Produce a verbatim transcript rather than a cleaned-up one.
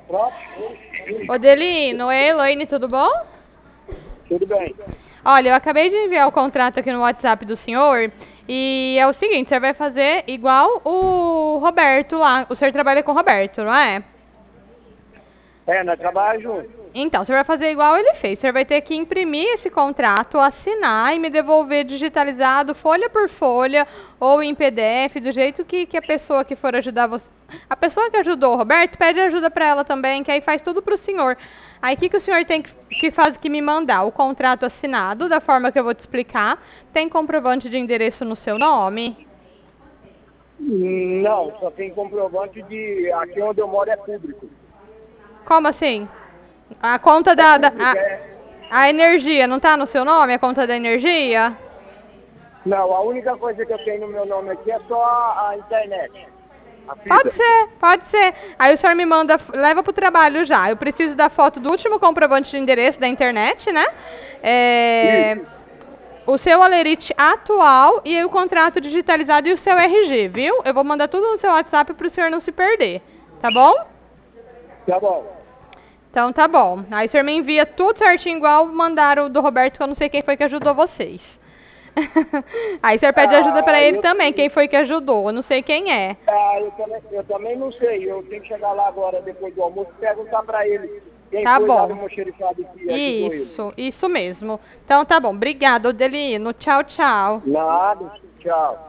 Odelino, é Elaine, tudo bom? Tudo bem. Olha, eu acabei de enviar o contrato aqui no WhatsApp do senhor e é o seguinte, você vai fazer igual o Roberto lá. O senhor trabalha com o Roberto, não é? É, nós trabalhamos juntos. Então, você vai fazer igual ele fez. Você vai ter que imprimir esse contrato, assinar e me devolver digitalizado, folha por folha, ou em P D F, do jeito que, que a pessoa que for ajudar você... A pessoa que ajudou o Roberto, pede ajuda para ela também, que aí faz tudo para o senhor. Aí, o que, que o senhor tem que, que faz que me mandar? O contrato assinado, da forma que eu vou te explicar. Tem comprovante de endereço no seu nome? Não, só tem comprovante de aqui onde eu moro é público. Como assim? A conta É da... da público, a, é... a energia, não tá no seu nome, a conta da energia? Não, a única coisa que eu tenho no meu nome aqui é só a, a internet. A Pode fibra. ser, pode ser. Aí o senhor me manda, leva pro trabalho já. Eu preciso da foto do último comprovante de endereço da internet, né? É, Isso. o seu Alerite atual e o contrato digitalizado e o seu R G, viu? Eu vou mandar tudo no seu WhatsApp pro senhor não se perder, tá bom? Tá bom. Então tá bom. Aí o senhor me envia tudo certinho, igual mandaram o do Roberto, que eu não sei quem foi que ajudou vocês. Aí o senhor pede ajuda pra Ah, ele eu, também, quem foi que ajudou, eu não sei quem é. ah, eu, também, eu também não sei. Eu tenho que chegar lá agora, depois do almoço, e perguntar pra ele quem Tá foi lá do bom. almoxerifado que ajudou ele. Isso, isso mesmo. Então tá bom. Obrigada, Odelino. Tchau, tchau. Nada. Tchau.